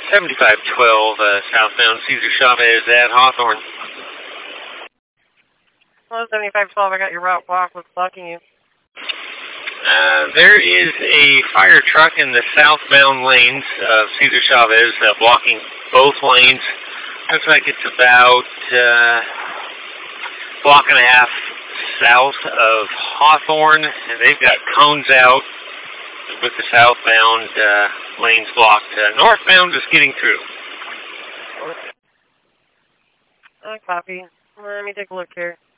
7512, southbound Cesar Chavez at Hawthorne. Hello, 7512, I got your route blocked. What's blocking you? There is a fire truck in the southbound lanes of Cesar Chavez blocking both lanes. Looks like it's about a block and a half south of Hawthorne, and they've got cones out with the southbound lanes blocked. Northbound is getting through. I copy. Let me take a look here.